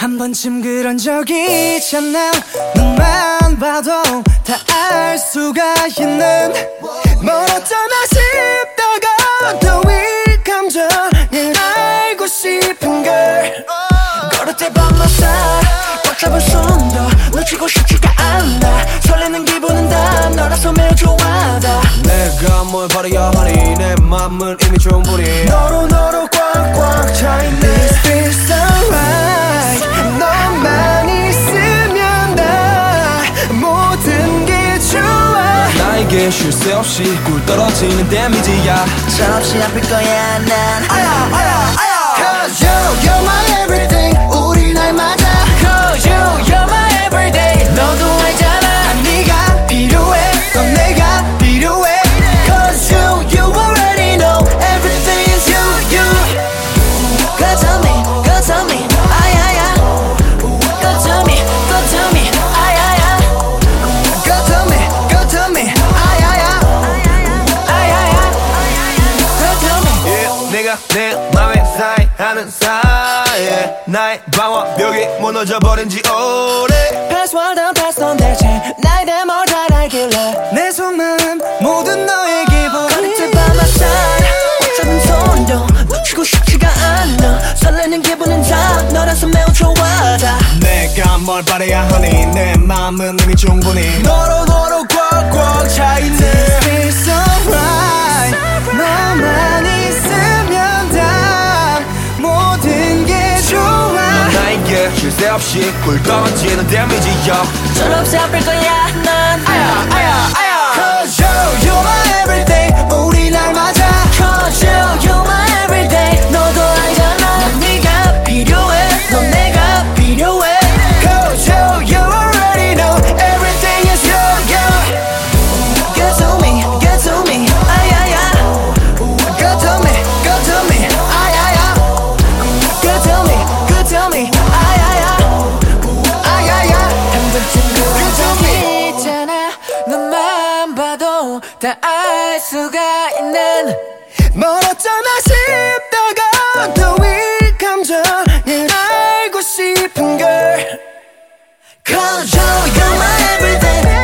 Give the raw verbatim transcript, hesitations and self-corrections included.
한 번쯤 그런 적이 있잖아. 눈만 봐도 다 알 수가 있는 뭘 어쩌나 싶다가 더위 감정을 알고 싶은 걸. 걸을 때 밤마다 꽉 잡은 손도 놓치고 싶지가 않아. 설레는 기분은 다 너라서 매우 좋아하다. 내가 뭘 바라야 하니 내 맘은 이미 충분히 너로 너로 꽉꽉 차있네. This feels alright. 너만 있으면 다 모든 게 좋아. 나에게 쉴 새 없이 꿀 떨어지는 데미지야. 철없이 아플 거야 난. 아야 아야 아야. Cause you, you're my everything. 우리 날 맞아. Cause you, you're my everyday. 너도 알잖아. 네가 필요해. 넌 내가 필요해. Cause you, you already know. Everything is you, you. Go tell me, go tell me. 아야야. Go tell me, go tell me. 아야야. Go tell me, go tell me. 아야야. 아야야. Go tell me. yeah, 내가 내 맘에 사이하는 사이에 나의 방어벽이 무너져버린 지 오래. Password and pass on 대체 나에 대해 뭘 잘 알길래 내 속마음 모든 너에게 보내. 걸을 때 밤마다 꽉 잡은 손도 놓치고 싶지가 않아. 설레는 기분은 다 너라서 매우 좋아하다. 내가 뭘 바라야 하니 내 맘은 이미 충분히 너로 너로 꽉꽉 차있네. This feels alright. 너만 있으면 다 모든 게 좋아. 나에게 쉴 새 없이 꿀 떨어지는 데미지야. 철없이 아플 거야 난. 아야 아야 아야. Cause you, you're my everyday. 우리 날 맞아. Cause you, you're my everyday. 너도 알잖아. 난 네가 필요해. 넌 내가 필요해. Cause you, you already know. Everything is you, you. Get to me, get to me. 아야야. Go tell me, go tell me. 아야야. Go tell me, go tell me. 아야야. 아야야. 한 번쯤 그런 적이 있잖아. 눈만 봐도 다 알 수가 있는 뭘 어쩌나 싶다가 더위 감정을 알고 싶은 걸. Cause you, you're my everything.